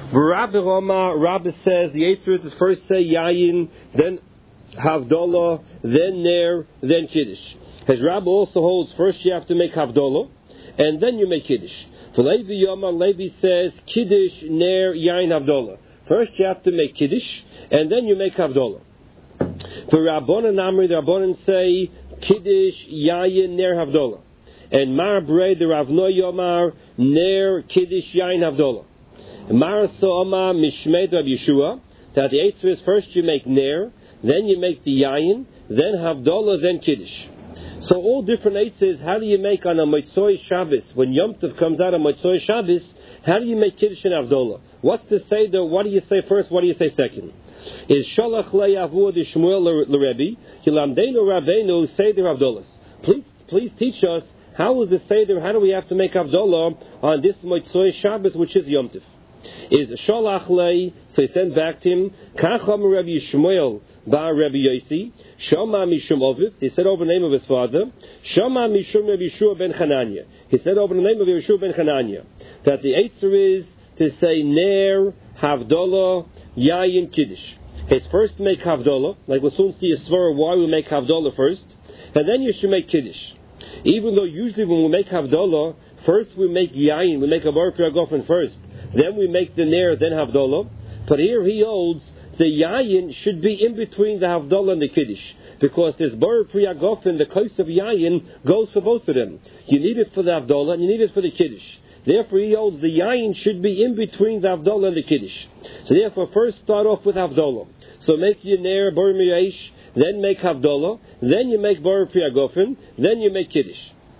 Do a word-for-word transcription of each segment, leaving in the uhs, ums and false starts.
Rabbi Roma, Rabbi says the Eitzer is first say Yayin, then Havdalah, then Ner, then Kiddush. His Rabbi also holds first you have to make Havdalah, and then you make Kiddush. For Levi Yoma, Levi says Kiddush, Ner, Yayin, Havdalah. First you have to make Kiddush, and then you make Havdalah. For Rabbanan Amri, the Rabbanan say Kiddush, Yayin, Ner, Havdalah. And Mar Brei, the Ravno Yomar, Ner, Kiddush, Yayin, Havdalah. Mar So'ama, Mishmei, Rabbi Yeshua, that the Eitzer is first you make Ner, then you make the Yayin, then Havdalah, then Kiddush. So all different Eitzes, how do you make on a Motzoi Shabbos? When Yom Tov comes out on Motzoi Shabbos, how do you make Kiddush and Havdalah? What's the Seder? What do you say first? What do you say second? Is Shalach Le'avu de Shmuel L'Rebbe, Yilamdeinu Rabbeinu Seder Havdalas. Please, please teach us, how is the Seder, how do we have to make Havdalah on this Motzoi Shabbos, which is Yom Tov? Is Shalach Le, so he sent back to him, Kacham Rabbi Shmuel Bar Rabbi Yossi, Shama Mishum Ovid, he said over the name of his father, Shama Mishum Rabbi Yeshua ben Chananya, he said over the name of Yeshua ben Chananya, that the Eitzer is to say Ner, Havdalah, Yayin, Kiddush. His first make Havdalah, like we'll soon see a svara why we make Havdalah first, and then you should make Kiddush. Even though usually when we make Havdalah, first we make Yayin, we make a Bar Priyagofen first, then we make the Ner, then Havdalah, but here he holds the Yayin should be in between the Havdalah and the Kiddush, because this Bar Priyagofen, the case of Yayin, goes for both of them. You need it for the Havdalah and you need it for the Kiddush. Therefore he holds the Yayin should be in between the Havdalah and the Kiddush. So therefore first start off with Havdalah. So make your Ner, Bar Miresh, then make Havdalah, then you make Bar Priyagofen, then you make Kiddush.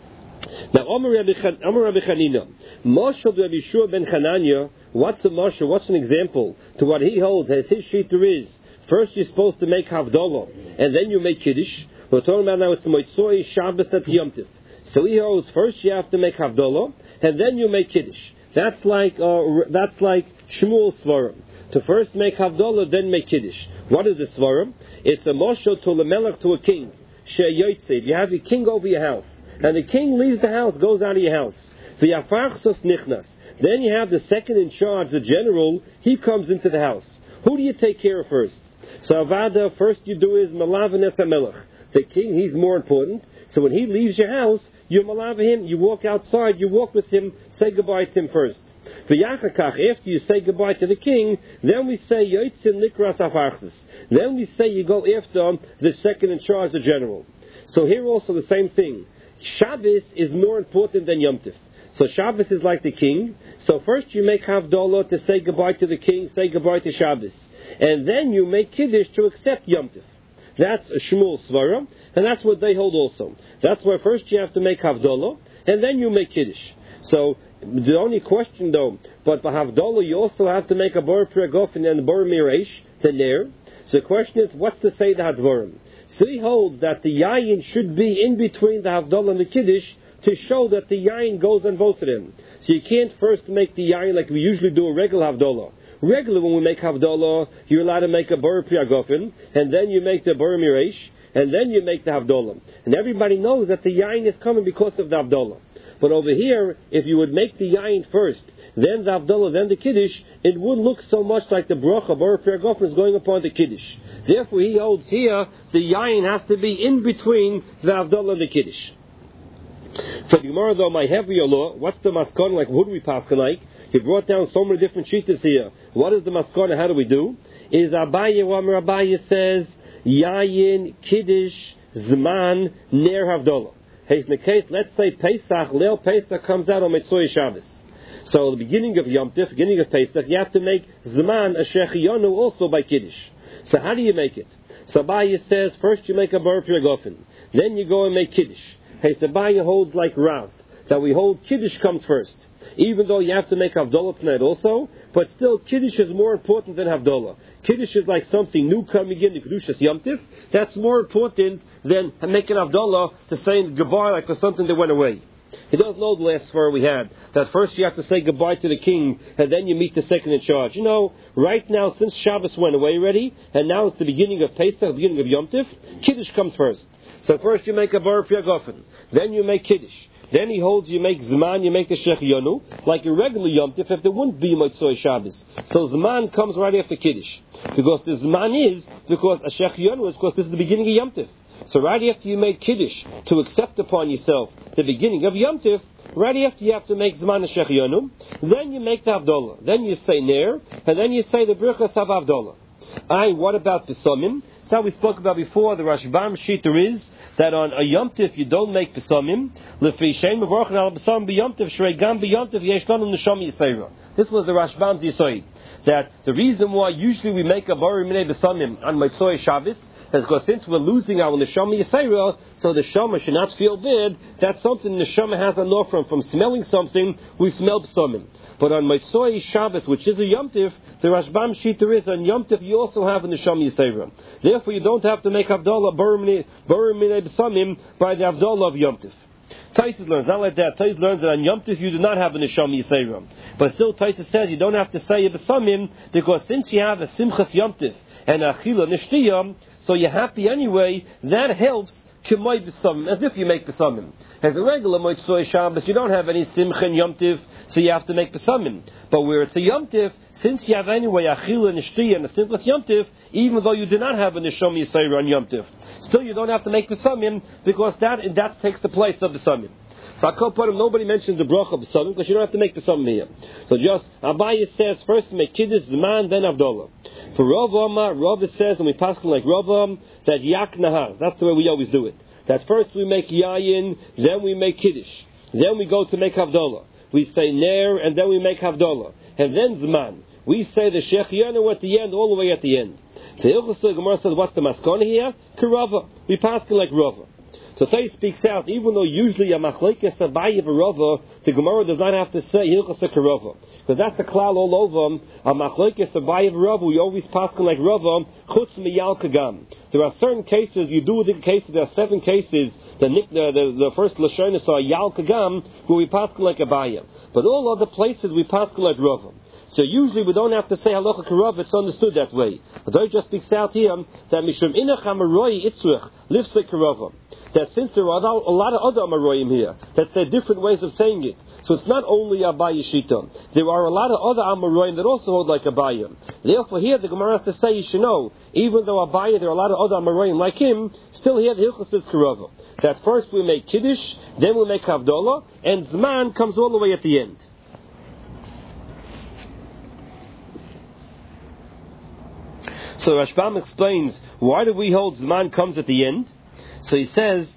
Now, Omer Rabbi Chanina, Mashal Rabbi Yeshua ben Chananya, what's a mashal? What's an example to what he holds as his shita is? First you're supposed to make Havdalah, and then you make Kiddush. We're talking about now it's Motzoi Shabbos at Yom Tov. So he holds first you have to make Havdalah, and then you make Kiddush. That's like uh, that's like Shmuel Svarim. To first make Havdalah, then make Kiddush. What is the Svarim? It's a mashal to Lamelech, to a king. She'yotzid. You have a king over your house. And the king leaves the house, goes out of your house. V'yafachsos nichnas. Then you have the second in charge, the general, he comes into the house. Who do you take care of first? So Avada, first you do is Malav HaMelech. The king, he's more important. So when he leaves your house, you Malav him, you walk outside, you walk with him, say goodbye to him first. V'yachakach, after you say goodbye to the king, then we say Yotzin Nikras Afachsos. Then we say you go after the second in charge, the general. So here also the same thing. Shabbos is more important than Yom Tov. So Shabbos is like the king. So first you make Havdalah to say goodbye to the king, say goodbye to Shabbos. And then you make Kiddush to accept Yom Tov. That's a Shmuel Svara, and that's what they hold also. That's where first you have to make Havdalah, and then you make Kiddush. So the only question though, but for Havdalah you also have to make a Bar Priyagofen and a Bar Miresh, the Ner. So the question is, what's to say the Hadvarim? So he holds that the Yayin should be in between the Havdalah and the Kiddush to show that the Yayin goes on both of them. So you can't first make the Yayin like we usually do a regular Havdalah. Regularly when we make Havdalah, you're allowed to make a Bar Priyagofen, and then you make the Bar Miresh, and then you make the Havdalah. And everybody knows that the Yayin is coming because of the Havdalah. But over here, if you would make the Yayin first, then the Havdalah, then the Kiddush, it would look so much like the Bracha, Bar Priyagofen is going upon the Kiddush. Therefore, he holds here, the Yayin has to be in between the Havdalah and the Kiddush. For the Gemara, though, my heavier law, what's the Maskon, like, who do we pass like? He brought down so many different shittas here. What is the Maskon, how do we do? Is Abaye, Wamar Abaye says, Yayin, Kiddush, Zman, Ner Havdalah. Hey, in the case, let's say Pesach, Leil Pesach comes out on Motzoi Shabbos. So the beginning of Yom Tov, beginning of Pesach, you have to make Zman, a Shechiyonu, also by Kiddush. So how do you make it? So Abaye says, first you make a Bar Priyagofen, then you go and make Kiddush. Hey, so Abaye holds like Rav, that we hold Kiddush comes first. Even though you have to make Havdalah tonight also, but still Kiddush is more important than Havdalah. Kiddush is like something new coming in, the Kedushas Yom Tov. That's more important than making Havdalah to saying goodbye like for something that went away. He doesn't know the last swear we had, that first you have to say goodbye to the king, and then you meet the second in charge. You know, right now, since Shabbos went away already, and now it's the beginning of Pesach, the beginning of Yom Tov, Kiddush comes first. So first you make a Bar Priyagofen, then you make Kiddush. Then he holds you make Zman, you make the Shechianu, like a regular Yom Tif, if there wouldn't be Motzoi Shabbos. So Zman comes right after Kiddush. Because the Zman is, because a Shechianu is, because this is the beginning of Yom Tif. So right after you make Kiddush, to accept upon yourself the beginning of Yom Tif, right after you have to make Zman and Shechianu, then you make the Havdalah. Then you say Ner, and then you say the Birchas Hav Havdalah. Aye, what about the Pesomim? That's how we spoke about before. The Rashbam Shita is that on a Yom Tif you don't make Pesomim. Lefi Shein Mevorchen al Pesomim b'Yom Tif Shrei Gam b'Yom Tif Yesh Lanu Neshama Yisera. This was the Rashbam's Yisoid. That the reason why usually we make a Bari Minei Pesomim on Motzoi Shabbos is because since we're losing our Neshama Yisera, so the Shama should not feel bad. That's something the Neshama has a law from. From smelling something, we smell Pesomim. But on Motzoi Shabbos, which is a Yom Tif, the Rashbam Shita is on Yom Tif you also have a Neshama Yisera. Therefore, you don't have to make Havdalah Bari Minei Pesomim by the Havdalah of Yom Tif. Taisus learns, not like that. Taisus learns that on Yom Tif you do not have a Neshama Yisera. But still, Taisus says you don't have to say a Pesomim because since you have a Simchas Yom Tif and a Achila Nishtiyam, so you're happy anyway, that helps K'may Pesomim, as if you make Pesomim. As a regular Motzoi Shabbos, you don't have any Simcha and Yom Tif, so you have to make Pesomim. But where it's a Yom Tif, since you have anyway Achila and Nishtiyam and a Simchas Yom Tif, even though you do not have a Neshama Yisera on Yom Tif, still you don't have to make Pesomim because that that takes the place of Pesomim. So I put him, nobody mentions the bracha of Pesomim because you don't have to make Pesomim here. So just, Abaye says, first make Kiddush, Zman, then Havdalah. For Rav Omar, Rav says, and we pass him like Rav Om, that Yak Nahar, that's the way we always do it. That first we make Yayin, then we make Kiddush. Then we go to make Havdalah. We say Ner, and then we make Havdalah. And then Zman. We say the Shechianu at the end, all the way at the end. The Hilchos Gemara says, what's the maskana here? Karava. We pass him like Rava. So Tay speaks out, even though usually a machlekes abaye v'rava, the Gemara does not have to say hilchos karava, because that's the klal all over. A machlekes abaye v'rava, we always pass like rava chutz miyal kagam. There are certain cases you do the cases. There are seven cases. The the the, the first lashonis are yal kagam, where we pass like abaye, but all other places we pass like rava. So usually we don't have to say halacha karav, it's understood that way. But Той just speaks out here that mishum inach amaroi itzrich lifsei karava. That since there are a lot of other amaroyim here, that say different ways of saying it. So it's not only Abaye Shita. There are a lot of other amaroyim that also hold like Abaye. Therefore here the Gemara has to say, you should know, even though Abaye, there are a lot of other amaroyim like him, still here the Hilchos is karava. That first we make Kiddush, then we make Havdalah, and Zman comes all the way at the end. So Rashbam explains, why do we hold Zman comes at the end? So he says,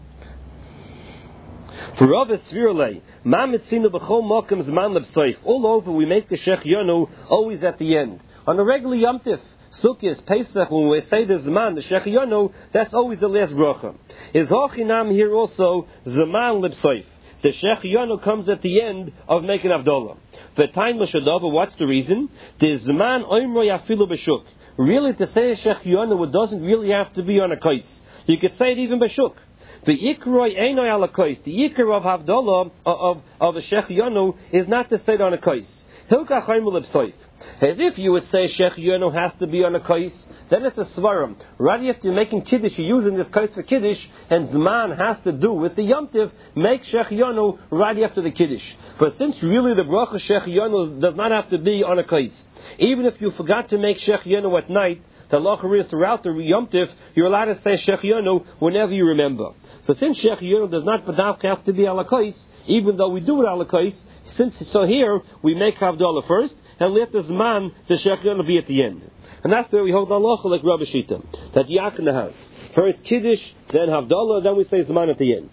for Rav Svirle, Ma mitzinu b'chol mokem zman lebsoif. All over we make the Shechianu always at the end. On a regular Yom Tif, Sukkot, Pesach, when we say the Zman, the Shechianu, that's always the last bracha. Is hochinam here also Zman lebsoif. The Shechianu comes at the end of making Havdalah. V'taim l'shadava, what's the reason? The Zman oimro yafilu b'shuk. Really, to say a Shechianu, it doesn't really have to be on a kais. You could say it even b'shuk. The ikroi einoi ala kais. The ikr of Havdalah of of a Shechianu is not to say it on a kais. Hilka chayim l'bsoif. As if you would say Shechianu has to be on a kais, then it's a svarim. Right after you're making Kiddush, you're using this kais for Kiddush, and Zman has to do with the Yom Tiv, make Shechianu right after the Kiddush. But since really the bracha Shechianu does not have to be on a kais, even if you forgot to make Shechianu at night, the halacha is throughout the Yom Tif, you're allowed to say Shechianu whenever you remember. So since Shechianu does not have to be alakais, even though we do it alakais, since so here we make Havdalah first and let the Zman the Shechianu be at the end, and that's where we hold halacha like Rabbi Shita that Yakna has first Kiddush, then Havdalah, then we say Zman at the end.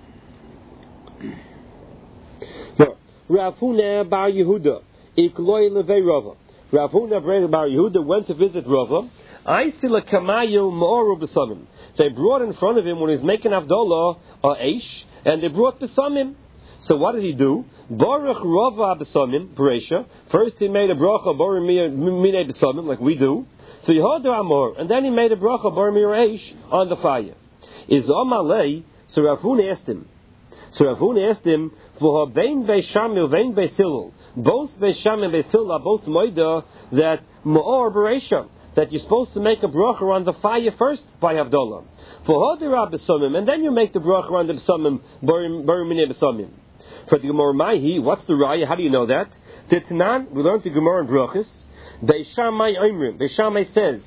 Now, Rav Huna bar Yehuda ikloi levei Rava. Rav Huna bar Yehuda went to visit Rava. I still a kamayu ma'oru b'samim. They brought in front of him when he's making Havdalah a eish, and they brought b'samim. So what did he do? Baruch Rava b'samim b'reisha. First he made a bracha baruch minei b'samim like we do. So he had the amor, and then he made a bracha baruch minei eish on the fire. Is amalei? So Rav Huna asked him. So Rav Huna asked him for vein be'shamil vein be'silul. Both be'sham and be'sil are both moida that ma'or b'reisha. that you're supposed to make a bracha on the fire first by Havdalah. For Hodira B'Samim, and then you make the bracha on the B'Samim, Barimine B'Samim. For the Gemara Mahi, what's the raya? How do you know that? Titnan, we learned the Gemara in Brachas. Beishamai Oimrim. Beishamai says,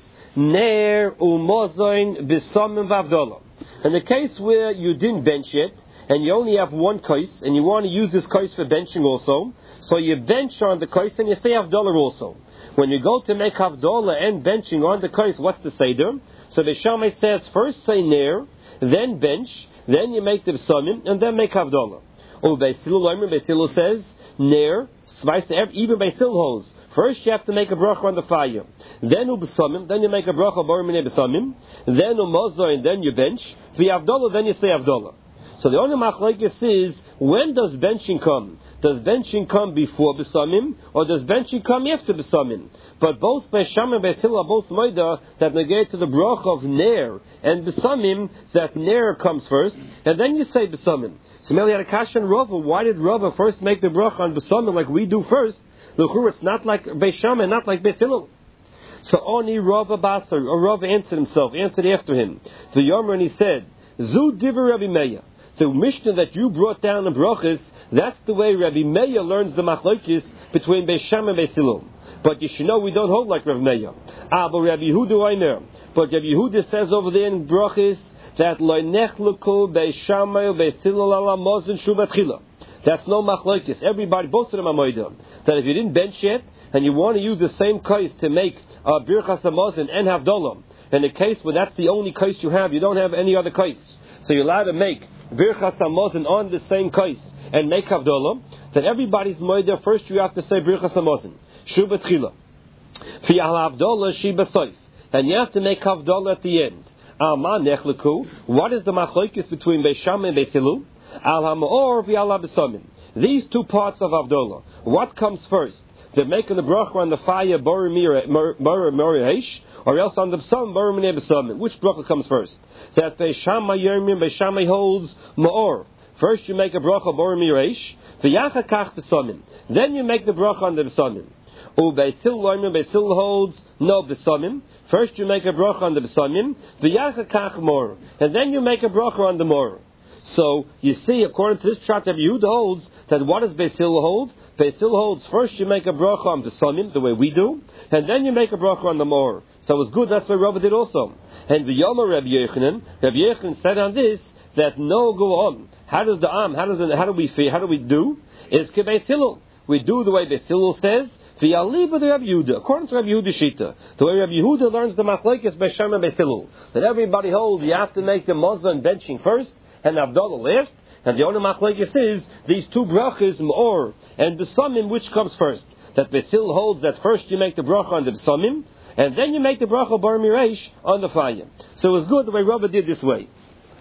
Ner umozain b'samim v'avdolah. In the case where you didn't bench it, and you only have one kais, and you want to use this kais for benching also, so you bench on the kais and you say Havdalah also. When you go to make Havdalah and benching on the kais, what's the seder? So Beishamai says, first say Ner, then bench, then you make the b'samim, and then make Havdalah. Oh, Beisilul Oimrim, Beisilul says, Ner, even Beisilul holds. First you have to make a bracha on the fire. Then u'b'samim, then you make a bracha barimine b'samim. Then u'mozor, and then you bench. V'yavdolah, then you say Havdalah. So the only machlokes is, when does benching come? Does benching come before b'samim, or does benching come after b'samim? But both Beisham and Beis Hillel are both moida that negate to the bracha of ner and b'samim, that ner comes first, and then you say b'samim. So Meli had a kasha and Rava. Why did Rava first make the bracha on b'samim like we do first? L'chur, it's not like Beis Shammai, not like Beis Hillel. So Oni Rava Basar, or Rava answered himself, answered after him. The Yomer, and he said, Zu Diver Rabbi Meir. The Mishnah that you brought down in Brachas, that's the way Rabbi Meir learns the machlokes between Beis Shammai and Beis Hillel. But you should know we don't hold like Rabbi Meir. Ah, but Rabbi Yehuda I know. But Rabbi Yehuda says over there in Brachas that Lo Nechluku Beis Shammai Beis Hillel ala Mozen Shuvat Chila. That's no machlokes. Everybody, both of them are moida. That if you didn't bench yet, and you want to use the same kais to make uh, Birchas HaMazon and Havdalah, in the case where that's the only kais you have, you don't have any other kais, so you're allowed to make Birchas HaMazon on the same kais and make Havdalah, then everybody's moida. First you have to say Birchas HaMazon, Shu B'tchila. Fi'al Havdalah, Shi B'soif. And you have to make Havdalah at the end. Alma Nechleku. What is the machlokes between Beis Shammai and Beis Hillel? Al HaMa'or v'al HaB'samim. These two parts of Havdalah. What comes first? They're making the bracha on the fire, Barimir, or else on the B'samim, Barimir B'samim. Which bracha comes first? That Beis Shammai Yermim, Beis Shammai holds Ma'or. First you make a bracha Barimir, v'yacha kach B'samim. Then you make the bracha on the B'samim. U Beis Hillel Yermim, Beis Hillel holds no B'samim. First you make a bracha on the B'samim, v'yacha kach Mor. And then you make a bracha on the Mor. So, you see, according to this chart, Rabbi Yehuda holds that what does Beis Hillel hold? Beis Hillel holds first you make a bracha on the B'samim, the way we do, and then you make a bracha on the Mor. So it's good, that's what Rava did also. And the Yomer Rabbi Yechanan, Rabbi Yechanan said on this, that no go on. How does the Am, how does it, how do we feel, how do we do? It's Ke Beis Hillel. We do the way Beis Hillel says, V'yaliba the Rabbi Yehuda, according to Rabbi Yehuda Shita, the way Rabbi Yehuda learns the machlokes Beis Shammai and Beis Hillel, that everybody holds you have to make the Mazon and benching first, and Havdalah last, and the only machlokes is these two brachas, Ma'or and B'samim, which comes first? That Beis Hillel holds that first you make the bracha on the B'samim, and then you make the bracha Bar Miresh on the fire. So it was good the way Rava did this way.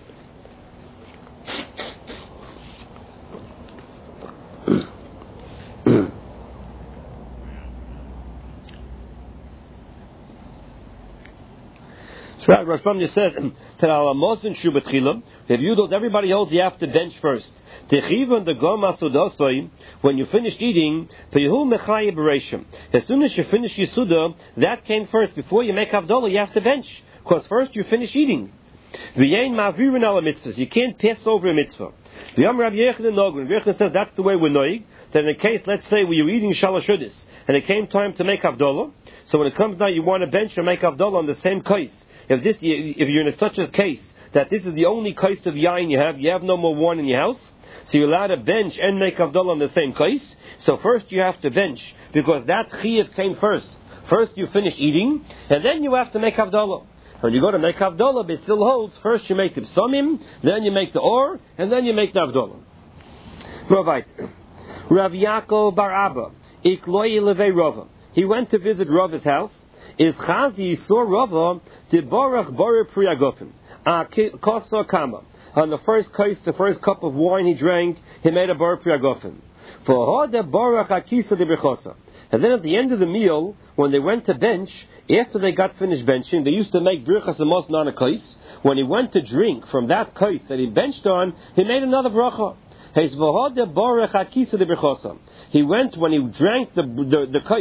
So Rosh Hashanah says that al Mosin Shu B'tchila, if you don't, everybody holds you have to bench first. Techivan the Goma Sudosoi, when you finish eating, Pehu Mechayim Bereshim. As soon as you finish your Suda, that came first. Before you make Havdalah, you have to bench, because first you finish eating. V'yein Ma'avirin ala mitzvahs. You can't pass over a mitzvah. V'yam Rav Yechanan Nogun. Rav Yechanan says that's the way we're noig. That in a case, let's say we were eating Shalosh Hudis, and it came time to make Havdalah. So when it comes now, you want to bench and make Havdalah on the same case. If this, if you're in such a case that this is the only case of yain you have, you have no more wine in your house, so you're allowed to bench and make Havdalah on the same case. So first you have to bench, because that chiyuv came first. First you finish eating, and then you have to make Havdalah. When you go to make Havdalah, Beis Hillel holds, first you make the B'samim, then you make the Or, and then you make the Havdalah. Ravait. Rav Yaakov Bar Abba, Ikloi Levei Rava. He went to visit Rava's house. Is Chazi saw Rava de Barach Barer Priyagofim. Kosa Kama. On the first case, the first cup of wine he drank, he made a Barer Priyagofim. For Hoda Barach Akisa de Bechosa. And then at the end of the meal, when they went to bench, after they got finished benching, they used to make Birchas HaMazon on a kais. When he went to drink from that kais that he benched on, he made another bracha. He went when he drank the the, the kais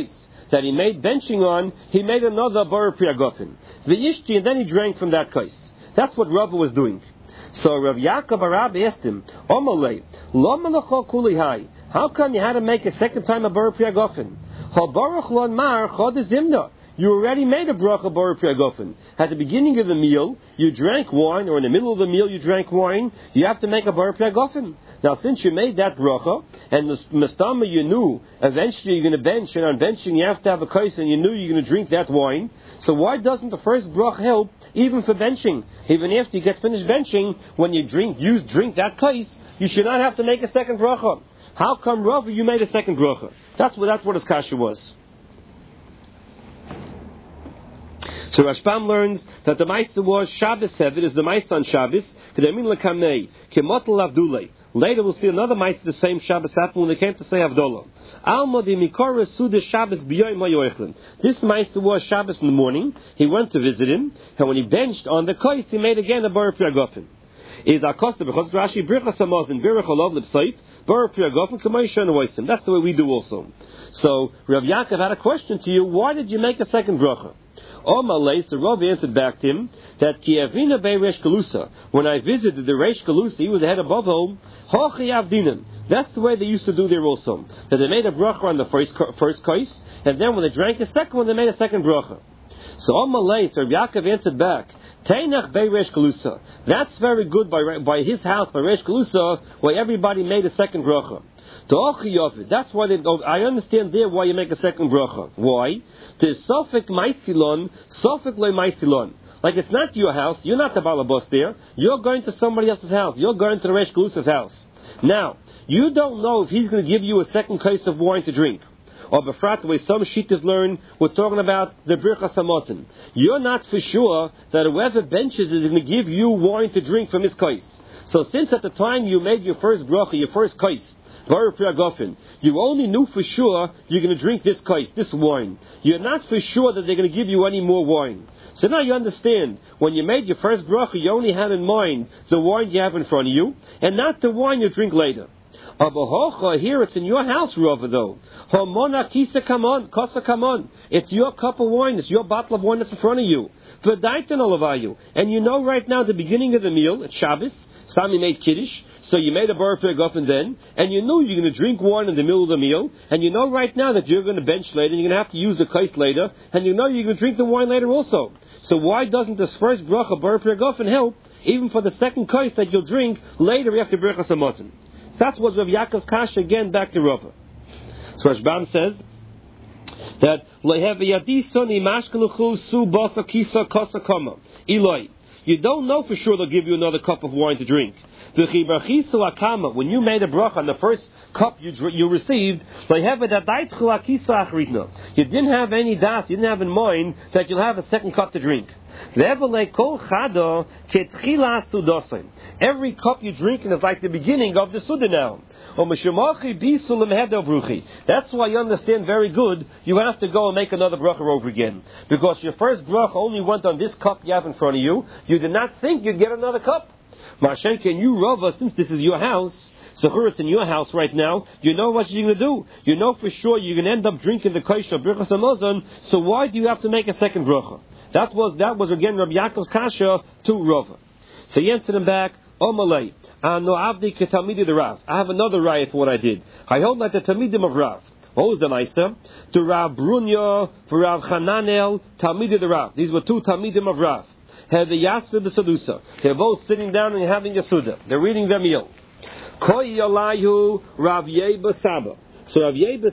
that he made benching on, he made another Bar Priagofin. V'ishti, and then he drank from that kais. That's what Rava was doing. So Rav Yaakov Arab asked him, Omalei, Lama l'chol kuli hai. How come you had to make a second time a Bar Priagofin? Ha baruch lon mar chod zimna. You already made a bracha bar priagofen. At the beginning of the meal, you drank wine, or in the middle of the meal you drank wine, you have to make a bar priagofen. Now, since you made that bracha, and the mastama you knew, eventually you're going to bench, and on benching you have to have a kais, and you knew you're going to drink that wine, so why doesn't the first bracha help, even for benching? Even after you get finished benching, when you drink, you drink that kais, you should not have to make a second bracha. How come, Rava, you made a second bracha? That's what, that's what his kasha was. So Rashbam learns that the Maisa was Shabbos Sevid is the Maisa on Shabbos. Later we'll see another Maisa the same Shabbos happened when they came to say Havdalah. This Maisa was Shabbos in the morning. He went to visit him, and when he benched on the kais, he made again a Bar Priagofin. Is Akosta because Rashi Birchas Hamazon Birch Olav Lipsait Bar Priagofin Kamay Shana Voisim. That's the way we do also. So Rav Yaakov had a question to you. Why did you make a second bracha? Omalei, so Rav answered back to him that Kiavina Bei Reish Galusa. When I visited the Reish Galusa, he was the head of Bavel. Hochi Avdinan. That's the way they used to do there also. That they made a bracha on the first first kais, and then when they drank the second one, they made a second bracha. So Omalei, so Rav Yaakov answered back. Teinach Bei Reish Galusa. That's very good by by his house by Reish Galusa, where everybody made a second bracha. That's why they. I understand there why you make a second bracha. Why? To Sofik Maisilon, Sofik Le Maisilon. Like it's not your house. You're not the balabos there. You're going to somebody else's house. You're going to the Reish Galusa's house. Now you don't know if he's going to give you a second case of wine to drink. Or befrat, the way some shittas learn, we're talking about the Birchas Hamazon. You're not for sure that whoever benches is going to give you wine to drink from his case. So since at the time you made your first bracha, your first case, you only knew for sure you're going to drink this kais, this wine. You're not for sure that they're going to give you any more wine. So now you understand, when you made your first bracha, you only had in mind the wine you have in front of you, and not the wine you drink later. Here it's in your house, Rava, though. It's your cup of wine, it's your bottle of wine that's in front of you. And you know right now, at the beginning of the meal, it's Shabbos, Sami made Kiddush, so you made a Bar Priagofin then, and you knew you're going to drink wine in the middle of the meal, and you know right now that you're going to bench later, and you're going to have to use the kais later, and you know you're going to drink the wine later also. So why doesn't this first bracha, Bar Priagofin, help, even for the second kais that you'll drink later after Birchas Hamazon? So that's what Rav Yaakov's kasha, again, back to Rava. So Rashbam says that, Eloi. You don't know for sure they'll give you another cup of wine to drink. When you made a bracha on the first cup you you received, you didn't have any das, you didn't have in mind that you'll have a second cup to drink. Every cup you drink is like the beginning of the Suda now. That's why you understand very good, you have to go and make another bracha over again. Because your first bracha only went on this cup you have in front of you. You did not think you'd get another cup. Mashenka, and you, Rava, since this is your house, so it's in your house right now, you know what you're going to do. You know for sure you're going to end up drinking the kaish of Birchas Hamazon, so why do you have to make a second bracha? That was, that was again Rabbi Yaakov's kasha to Rava. So he answered him back, Omalei, no avdi ketalmidi the Rav. I have another riot for what I did. I hold like the talmidim of Rav. What was the Maisa? To Rav Brunya, for Rav Hananel, talmidi the Rav. These were two talmidim of Rav. Had the Yasva the Sadusa. They're both sitting down and having a Suda. They're reading their meal. Koi Yalayhu Rav Yeba Saba. So Rav Yeba